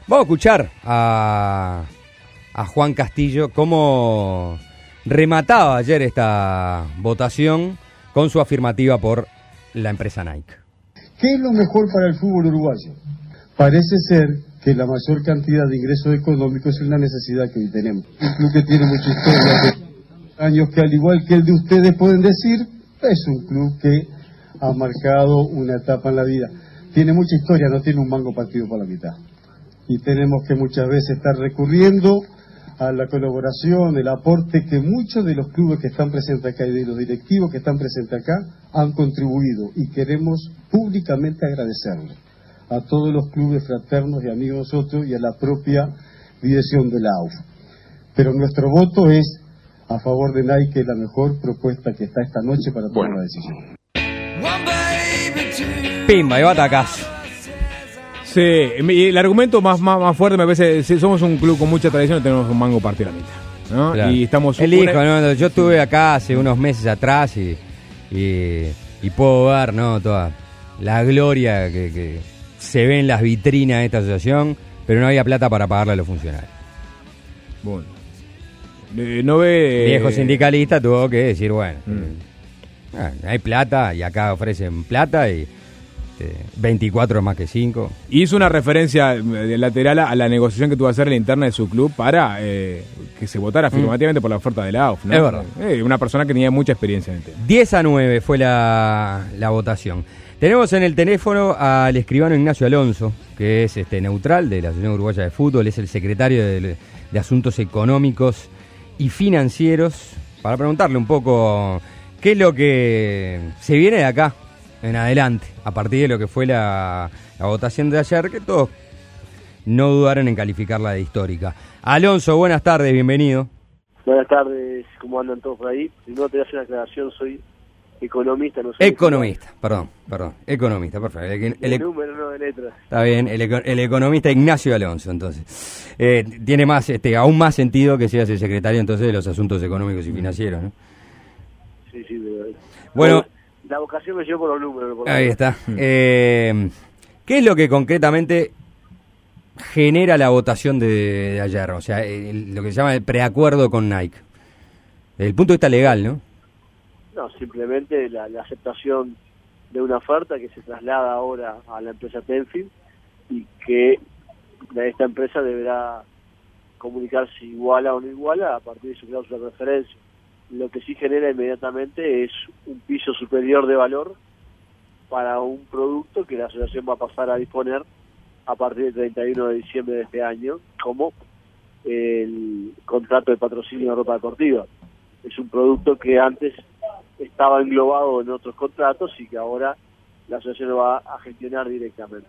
Vamos a escuchar a Juan Castillo cómo remataba ayer esta votación con su afirmativa por la empresa Nike. ¿Qué es lo mejor para el fútbol uruguayo? Parece ser que la mayor cantidad de ingresos económicos es una necesidad que hoy tenemos. Un club que tiene mucha historia, de años que al igual que el de ustedes pueden decir, es un club que ha marcado una etapa en la vida. Tiene mucha historia, no tiene un mango partido por la mitad. Y tenemos que muchas veces estar recurriendo a la colaboración, el aporte que muchos de los clubes que están presentes acá y de los directivos que están presentes acá han contribuido, y queremos públicamente agradecerle a todos los clubes fraternos y amigos nosotros y a la propia dirección de la AUF. Pero nuestro voto es a favor de Nike, que es la mejor propuesta que está esta noche para tomar la decisión. Pimba, y batacas. Sí, el argumento más fuerte me parece, si somos un club con mucha tradición, tenemos un mango partido a la mitad, ¿no? Claro. Y estamos... ¿no? Yo estuve acá hace unos meses atrás y puedo ver, ¿no?, toda la gloria que se ve en las vitrinas de esta asociación, pero no había plata para pagarle a los funcionarios. Bueno. No ve... Viejo sindicalista tuvo que decir, bueno, hay plata y acá ofrecen plata y 24 más que 5. Hizo una referencia lateral a la negociación que tuvo que hacer la interna de su club para que se votara afirmativamente por la oferta de la AUF, ¿no? Es verdad. Una persona que tenía mucha experiencia en el tema. 10-9 fue la votación. Tenemos en el teléfono al escribano Ignacio Alonso, que es neutral de la Asociación Uruguaya de Fútbol, es el secretario de Asuntos Económicos y Financieros, para preguntarle un poco qué es lo que se viene de acá en adelante, a partir de lo que fue la votación de ayer, que todos no dudaron en calificarla de histórica. Alonso, buenas tardes, bienvenido. Buenas tardes, ¿cómo andan todos por ahí? Primero te voy a hacer una aclaración, soy economista, no soy... Economista, perdón, economista, perfecto. El número, no de letras. Está bien, el economista Ignacio Alonso, entonces. Tiene más, aún más sentido que seas el secretario entonces de los asuntos económicos y financieros, ¿no? Sí, pero... Bueno... La vocación me llevó por los números. Ahí está. ¿Qué es lo que concretamente genera la votación de ayer? O sea, lo que se llama el preacuerdo con Nike. Desde el punto de vista legal, ¿no? No, simplemente la aceptación de una oferta que se traslada ahora a la empresa Tenfield y que esta empresa deberá comunicar si iguala o no iguala a partir de su cláusula de referencia. Lo que sí genera inmediatamente es un piso superior de valor para un producto que la asociación va a pasar a disponer a partir del 31 de diciembre de este año, como el contrato de patrocinio de ropa deportiva. Es un producto que antes estaba englobado en otros contratos y que ahora la asociación lo va a gestionar directamente.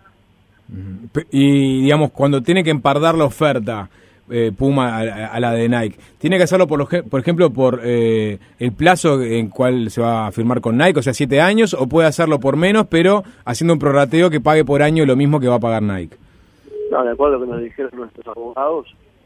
Y digamos, cuando tiene que empardar la oferta Puma a la de Nike, ¿tiene que hacerlo por ejemplo por el plazo en cual se va a firmar con Nike, o sea 7 años, o puede hacerlo por menos pero haciendo un prorrateo que pague por año lo mismo que va a pagar Nike? No, de acuerdo con lo que nos dijeron nuestros abogados,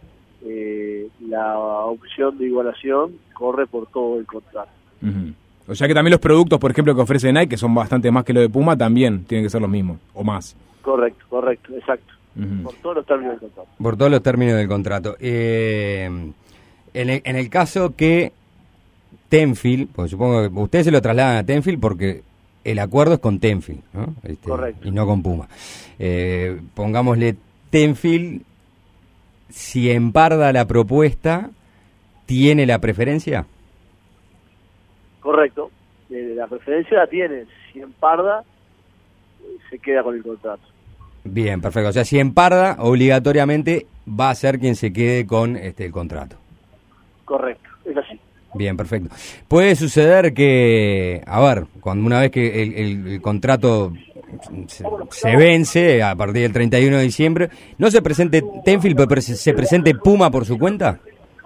la opción de igualación corre por todo el contrato. O sea que también los productos, por ejemplo, que ofrece Nike, que son bastante más que lo de Puma, también tienen que ser los mismos, o más. Correcto, exacto. Por todos los términos del contrato. Por todos los términos del contrato. En el caso que Tenfield, pues supongo que ustedes se lo trasladan a Tenfield porque el acuerdo es con Tenfield, ¿no? Correcto. Y no con Puma. Pongámosle Tenfield, si emparda la propuesta, ¿tiene la preferencia? Correcto. La preferencia la tiene. Si emparda, se queda con el contrato. Bien, perfecto. O sea, si emparda, obligatoriamente va a ser quien se quede con el contrato. Correcto, es así. Bien, perfecto. Puede suceder que, cuando una vez que el contrato se vence a partir del 31 de diciembre, ¿no se presente Tenfield, pero se presente Puma por su cuenta?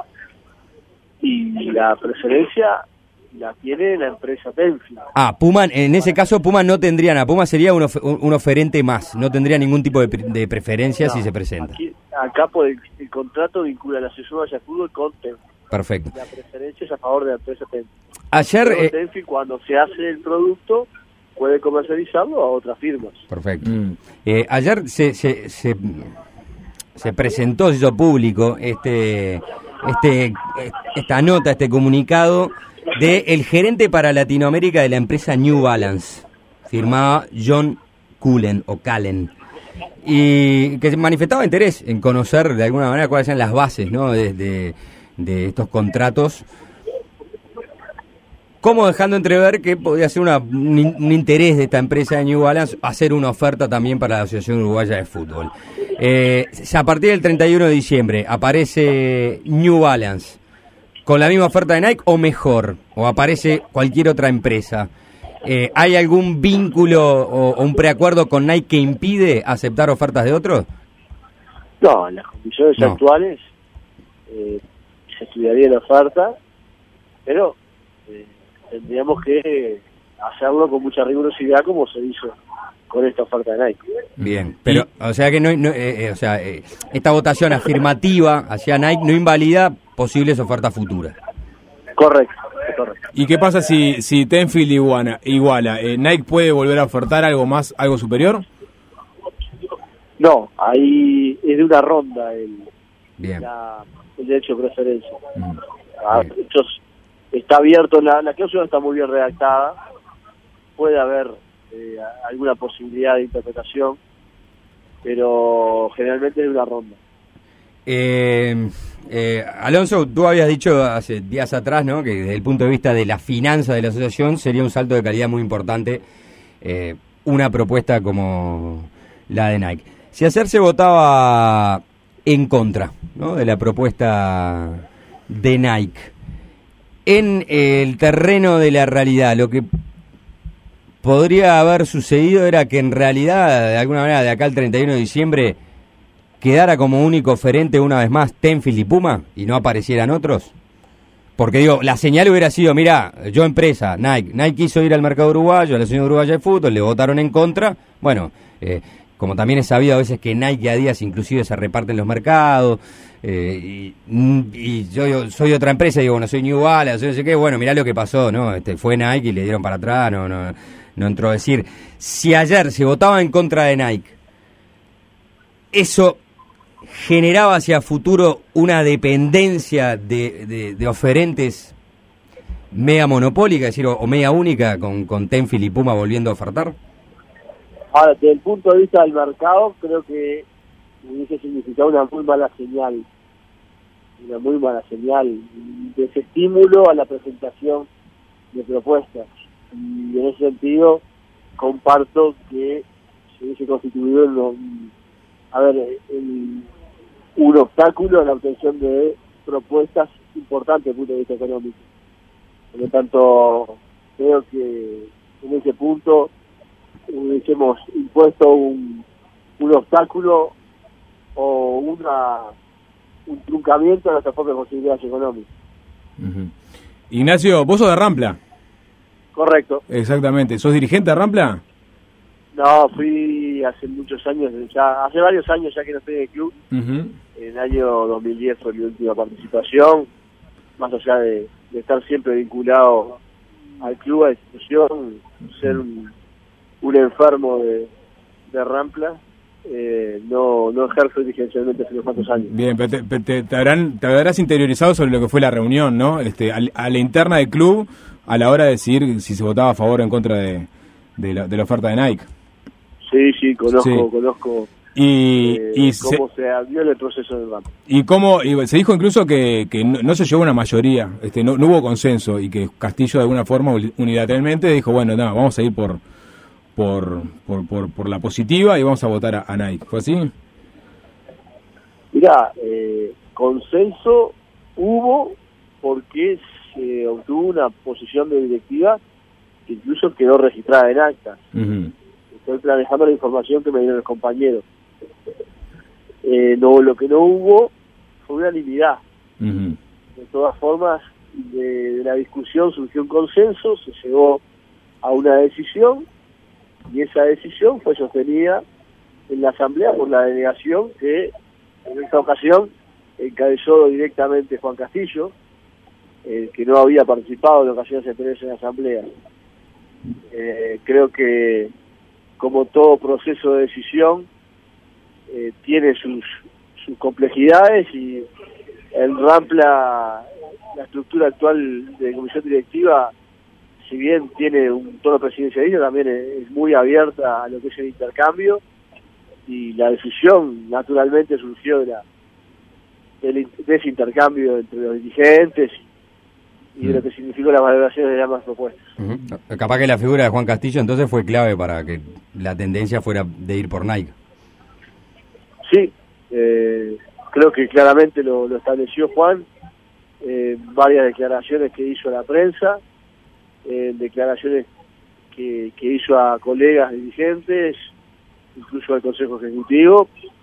Y la preferencia la tiene la empresa Tenfield. Puma, en ese caso Puma no tendría nada. Puma sería un oferente más, no tendría ningún tipo de preferencia si se presenta. Acá por el contrato vincula a la Asociación Uruguaya de Fútbol con Tenfield. Perfecto. La preferencia es a favor de la empresa Tenfield. Ayer Tenfield, cuando se hace el producto, puede comercializarlo a otras firmas. Perfecto. Ayer se se presentó, se hizo público esta nota, este comunicado de el gerente para Latinoamérica de la empresa New Balance, firmaba John Cullen o Callen, y que manifestaba interés en conocer de alguna manera cuáles eran las bases, ¿no?, de estos contratos, como dejando entrever que podía ser un interés de esta empresa de New Balance hacer una oferta también para la Asociación Uruguaya de Fútbol. A partir del 31 de diciembre aparece New Balance con la misma oferta de Nike o mejor, o aparece cualquier otra empresa. ¿Hay algún vínculo o un preacuerdo con Nike que impide aceptar ofertas de otros? No, en las condiciones actuales se estudiaría la oferta, pero tendríamos que hacerlo con mucha rigurosidad como se hizo con esta oferta de Nike. Bien, pero o sea que esta votación afirmativa hacia Nike no invalida posibles ofertas futuras. Correcto. ¿Y qué pasa si Tenfield iguala? ¿Nike puede volver a ofertar algo superior? No, ahí es de una ronda el derecho de preferencia. Está abierto, la cláusula está muy bien redactada, puede haber alguna posibilidad de interpretación, pero generalmente es de una ronda. Alonso, tú habías dicho hace días atrás, ¿no?, que desde el punto de vista de la finanza de la asociación sería un salto de calidad muy importante una propuesta como la de Nike. Si ayer se votaba en contra, ¿no?, de la propuesta de Nike, en el terreno de la realidad, lo que podría haber sucedido era que en realidad, de alguna manera, de acá al 31 de diciembre, quedara como único oferente una vez más Tenfield y Puma y no aparecieran otros. Porque digo, la señal hubiera sido, mira, yo empresa, Nike quiso ir al mercado uruguayo, a la Asociación Uruguaya de Fútbol, le votaron en contra. Bueno, como también es sabido a veces que Nike y Adidas inclusive se reparten los mercados, y yo soy otra empresa, digo, bueno, soy New Balance, no sé qué, bueno, mirá lo que pasó, ¿no? Fue Nike y le dieron para atrás, no entró a decir. Si ayer se votaba en contra de Nike, eso generaba hacia futuro una dependencia de oferentes mega monopólica, es decir, o mega única, con Tenfield y Puma volviendo a ofertar. Ahora, desde el punto de vista del mercado, creo que hubiese significado una muy mala señal de desestímulo a la presentación de propuestas. Y en ese sentido, comparto que se hubiese constituido un obstáculo a la obtención de propuestas importantes desde el punto de vista económico. Por lo tanto, creo que en ese punto hubiésemos impuesto un obstáculo o un truncamiento de nuestras propias posibilidades económicas. Uh-huh. Ignacio, vos sos de Rampla. Correcto. Exactamente. ¿Sos dirigente de Rampla? No, fui hace muchos años, hace varios años ya que no estoy en el club. Uh-huh. En el año 2010 fue mi última participación, más allá de estar siempre vinculado al club, a la institución, ser un enfermo de Rampla, no ejerzo dirigencialmente hace unos cuantos años. Bien, pero te habrás interiorizado sobre lo que fue la reunión, ¿no? A la interna del club, a la hora de decidir si se votaba a favor o en contra de la oferta de Nike. Sí, conozco cómo se dio el proceso del banco. Y se dijo incluso que no se llegó a una mayoría, no hubo consenso, y que Castillo de alguna forma unilateralmente dijo, bueno, no, vamos a ir por la positiva y vamos a votar a Nike. ¿Fue así? Mirá, consenso hubo porque se obtuvo una posición de directiva que incluso quedó registrada en actas. Uh-huh. Estoy manejando la información que me dieron los compañeros. Lo que no hubo fue unanimidad. Uh-huh. De todas formas, de la discusión surgió un consenso, se llegó a una decisión, y esa decisión fue sostenida en la asamblea por la delegación que en esta ocasión encabezó directamente Juan Castillo, que no había participado en ocasiones anteriores en la asamblea. Creo que, como todo proceso de decisión, tiene sus sus complejidades, y el Rampla, la estructura actual de comisión directiva, si bien tiene un tono presidencialista, también es muy abierta a lo que es el intercambio, y la decisión naturalmente surgió de ese intercambio entre los dirigentes y de lo que significó las valoraciones de ambas propuestas. Capaz que la figura de Juan Castillo entonces fue clave para que la tendencia fuera de ir por Nike. Sí, creo que claramente lo estableció Juan, varias declaraciones que hizo a la prensa, declaraciones que hizo a colegas dirigentes, incluso al Consejo Ejecutivo.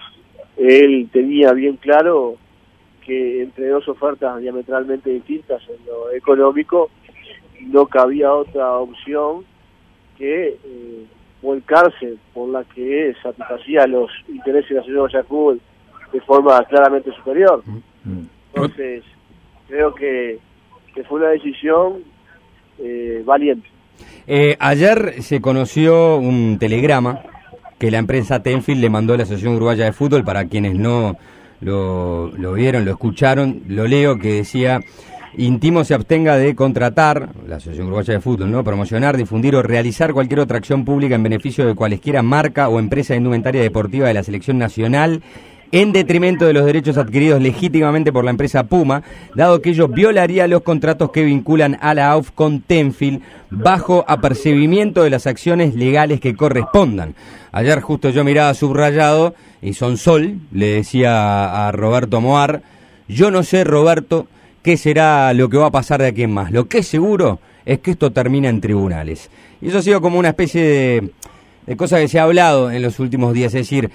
Él tenía bien claro que entre dos ofertas diametralmente distintas en lo económico no cabía otra opción que volcarse por la que satisfacía los intereses de la Sociedad Uruguaya de Fútbol de forma claramente superior. Entonces, creo que fue una decisión valiente. Ayer se conoció un telegrama que la empresa Tenfield le mandó a la Asociación Uruguaya de Fútbol. Para quienes no lo vieron, lo escucharon, lo leo, que decía: Intimo se abstenga de contratar, la Asociación Uruguaya de Fútbol, ¿no?, promocionar, difundir o realizar cualquier otra acción pública en beneficio de cualesquiera marca o empresa de indumentaria deportiva de la selección nacional en detrimento de los derechos adquiridos legítimamente por la empresa Puma, dado que ello violaría los contratos que vinculan a la AUF con Tenfield bajo apercibimiento de las acciones legales que correspondan. Ayer justo yo miraba subrayado y Sonsol le decía a Roberto Moar: yo no sé, Roberto, qué será lo que va a pasar de aquí en más. Lo que es seguro es que esto termina en tribunales. Y eso ha sido como una especie de cosa que se ha hablado en los últimos días, es decir,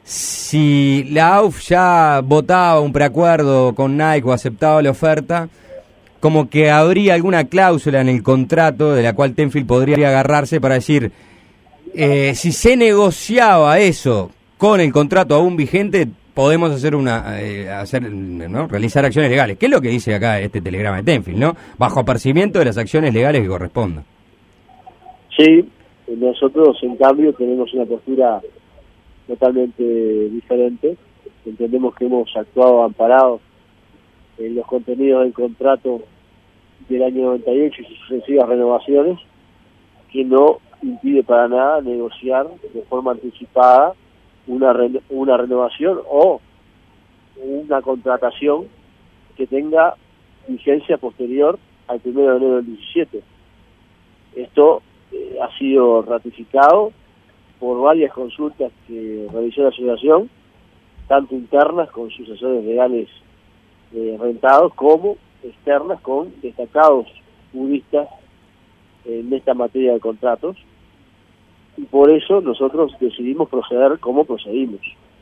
si la AUF ya votaba un preacuerdo con Nike o aceptaba la oferta, como que habría alguna cláusula en el contrato de la cual Tenfield podría agarrarse para decir, si se negociaba eso con el contrato aún vigente, podemos hacer ¿no?, realizar acciones legales. ¿Qué es lo que dice acá este telegrama de Tenfield, no? Bajo apercibimiento de las acciones legales que correspondan. Sí, nosotros en cambio tenemos una postura totalmente diferente. Entendemos que hemos actuado amparados en los contenidos del contrato del año 98 y sus sucesivas renovaciones, que no impide para nada negociar de forma anticipada una renovación o una contratación que tenga vigencia posterior al 1 de enero del 17. Esto ha sido ratificado por varias consultas que realizó la asociación, tanto internas con sus asesores legales rentados, como externas con destacados juristas en esta materia de contratos, y por eso nosotros decidimos proceder como procedimos.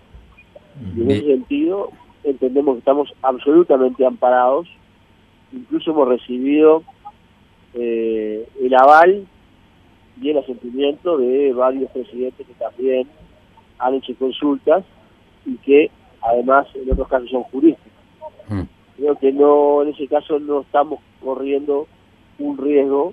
Y en ese sentido entendemos que estamos absolutamente amparados. Incluso hemos recibido el aval y el asentimiento de varios presidentes que también han hecho consultas y que además en otros casos son juristas. Creo que no, en ese caso no estamos corriendo un riesgo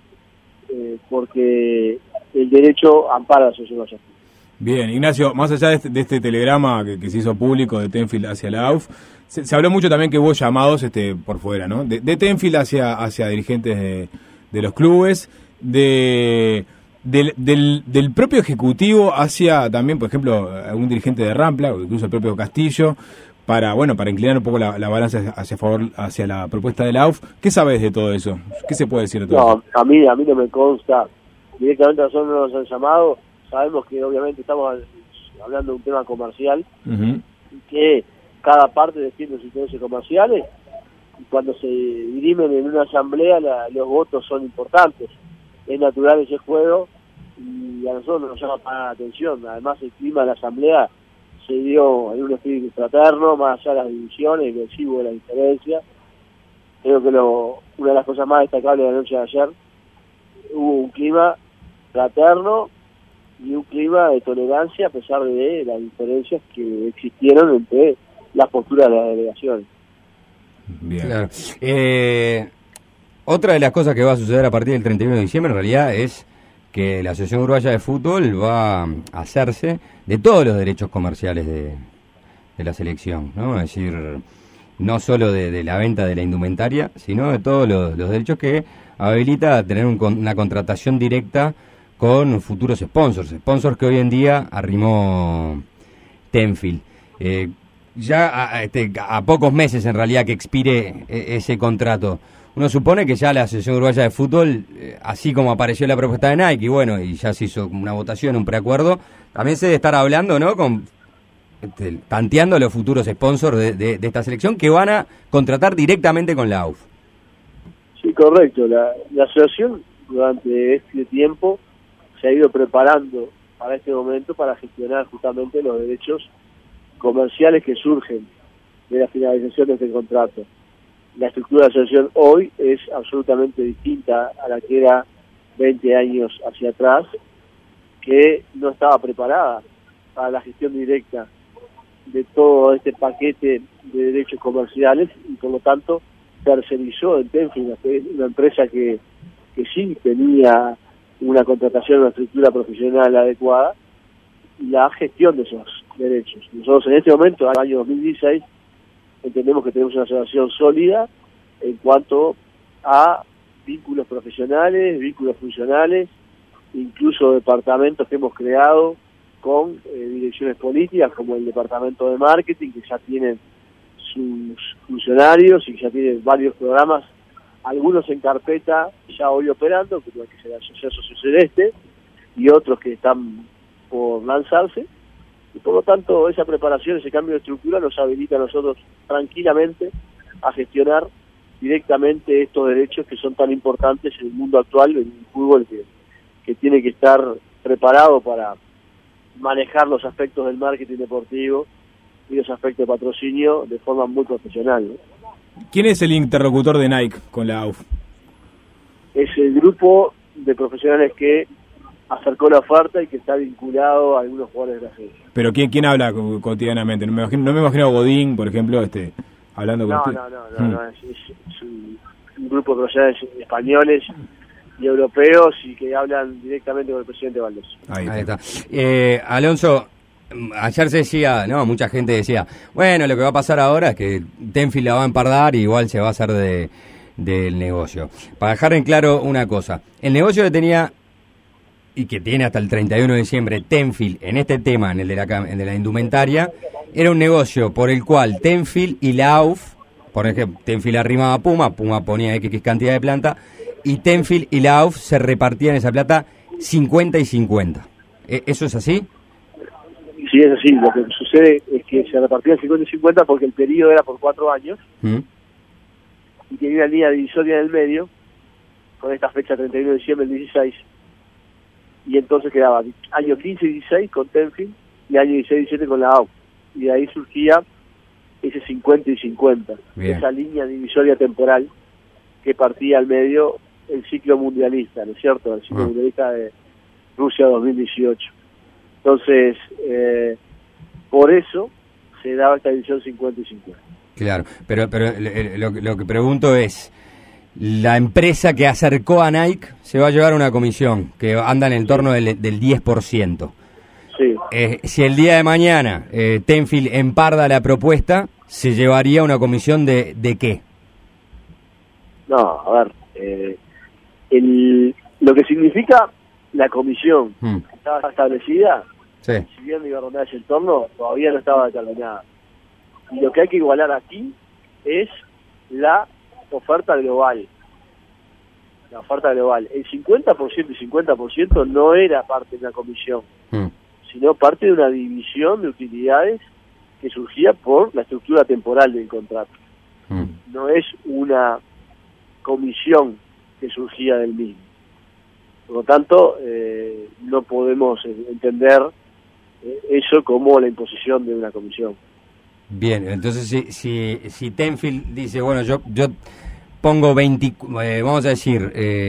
porque el derecho ampara a la sociedad. Bien, Ignacio, más allá de este telegrama que se hizo público de Tenfield hacia la AUF, se habló mucho también que hubo llamados por fuera, ¿no? De Tenfield hacia dirigentes de los clubes, del propio ejecutivo hacia también, por ejemplo, algún dirigente de Rampla, o incluso el propio Castillo, para inclinar un poco la balanza hacia la propuesta de la AUF. ¿Qué sabes de todo eso? ¿Qué se puede decir de todo eso? A mí no me consta. Directamente a nosotros no nos han llamado. Sabemos que obviamente estamos hablando de un tema comercial, y que cada parte defiende sus intereses comerciales, y cuando se dirimen en una asamblea los votos son importantes. Es natural ese juego y a nosotros no nos llama para la atención. Además, el clima de la asamblea se dio en un espíritu fraterno, más allá de las divisiones, el recibo de la diferencia. Creo que una de las cosas más destacables de la noche de ayer, hubo un clima fraterno y un clima de tolerancia a pesar de las diferencias que existieron entre las posturas de las delegaciones. Bien. Claro. Otra de las cosas que va a suceder a partir del 31 de diciembre en realidad es que la Asociación Uruguaya de Fútbol va a hacerse de todos los derechos comerciales de la selección, ¿no? Es decir, no solo de la venta de la indumentaria, sino de todos los derechos que habilita a tener una contratación directa con futuros sponsors que hoy en día arrimó Tenfield. Ya a pocos meses en realidad que expire ese contrato, uno supone que ya la Asociación Uruguaya de Fútbol, así como apareció la propuesta de Nike, y bueno, y ya se hizo una votación, un preacuerdo, también se debe estar hablando, ¿no?, tanteando a los futuros sponsors de esta selección que van a contratar directamente con la AUF. Sí, correcto. La asociación durante este tiempo se ha ido preparando para este momento para gestionar justamente los derechos comerciales que surgen de la finalización de este contrato. La estructura de la asociación hoy es absolutamente distinta a la que era 20 años hacia atrás, que no estaba preparada para la gestión directa de todo este paquete de derechos comerciales y por lo tanto tercerizó en Tenfield, una empresa que sí tenía una contratación, una estructura profesional adecuada, la gestión de esos derechos. Nosotros en este momento, en el año 2016, entendemos que tenemos una asociación sólida en cuanto a vínculos profesionales, vínculos funcionales, incluso departamentos que hemos creado con direcciones políticas como el departamento de marketing, que ya tienen sus funcionarios y que ya tienen varios programas, algunos en carpeta ya hoy operando, como el que se la Asociación Celeste, y otros que están por lanzarse, y por lo tanto esa preparación, ese cambio de estructura nos habilita a nosotros tranquilamente a gestionar directamente estos derechos que son tan importantes en el mundo actual, en el fútbol que tiene que estar preparado para manejar los aspectos del marketing deportivo y los aspectos de patrocinio de forma muy profesional, ¿no? ¿Quién es el interlocutor de Nike con la AUF? Es el grupo de profesionales que acercó la oferta y que está vinculado a algunos jugadores de la selección. ¿Pero quién habla cotidianamente? No me imagino a Godín, por ejemplo, hablando con usted. No, es un grupo de profesionales españoles y europeos y que hablan directamente con el presidente Valdés. Ahí está. Alonso, ayer se decía, no, mucha gente decía, bueno, lo que va a pasar ahora es que Tenfield la va a empardar y igual se va a hacer del negocio. Para dejar en claro una cosa, el negocio que tenía y que tiene hasta el 31 de diciembre Tenfield en este tema, en el de la indumentaria, era un negocio por el cual Tenfield y la AUF, por ejemplo, Tenfield arrimaba a Puma ponía X cantidad de plata, y Tenfield y la AUF se repartían esa plata 50 y 50. ¿Eso es así? Sí, es así. Lo que sucede es que se repartían 50 y 50 porque el periodo era por 4 años y tenía una línea divisoria en el medio con esta fecha 31 de diciembre del 16, y entonces quedaba año 15 y 16 con Tenfield y año 16 y 17 con la AUF, y de ahí surgía ese 50 y 50. Bien. Esa línea divisoria temporal que partía al medio el ciclo mundialista, ¿no es cierto? El ciclo mundialista de Rusia 2018. Entonces, por eso se daba esta división 50 y 50. Claro, pero lo que pregunto es, la empresa que acercó a Nike se va a llevar una comisión que anda en el torno del 10%. Sí. Si el día de mañana Tenfield emparda la propuesta, ¿se llevaría una comisión de qué? No, a ver, lo que significa la comisión que estaba establecida, sí, si bien iba a rondar ese entorno, todavía no estaba determinada. Y lo que hay que igualar aquí es la oferta global. La oferta global. El 50% y 50% no era parte de una comisión, sino parte de una división de utilidades que surgía por la estructura temporal del contrato. No es una comisión que surgía del mismo. Por lo tanto, no podemos entender eso como la imposición de una comisión. Bien, entonces si Tenfield dice, bueno, yo pongo vamos a decir,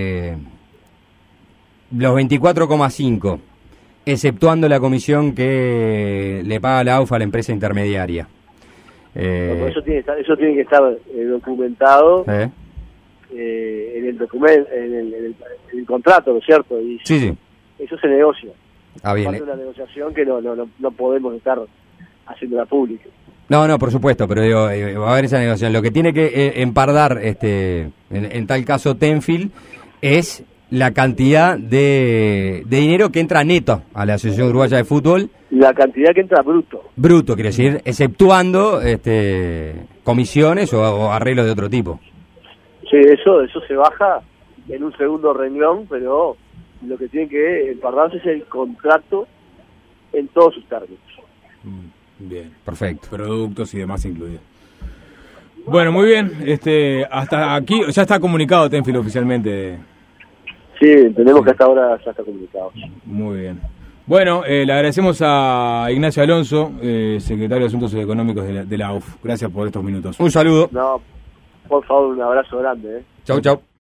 los 24,5, exceptuando la comisión que le paga la AUF a la empresa intermediaria. Eso tiene que estar documentado en el documento, en el contrato, ¿no es cierto? Y sí. Eso se negocia. Bien. Es una negociación que no podemos estar haciéndola pública. No, por supuesto, pero digo, va a haber esa negociación. Lo que tiene que empardar, en tal caso, Tenfield, es la cantidad de dinero que entra neto a la Asociación Uruguaya de Fútbol. La cantidad que entra bruto. Bruto, quiero decir, exceptuando comisiones o arreglos de otro tipo. Sí, eso se baja en un segundo renglón, pero lo que tiene que empardarse es el contrato en todos sus términos. Bien. Perfecto. Productos y demás incluidos. Bueno, muy bien. Hasta aquí ya está comunicado Tenfield oficialmente. Sí, entendemos que hasta ahora ya está comunicado. Muy bien. Bueno, le agradecemos a Ignacio Alonso, secretario de Asuntos Económicos de la AUF. Gracias por estos minutos. Un saludo. No, por favor, un abrazo grande. Chau, chau.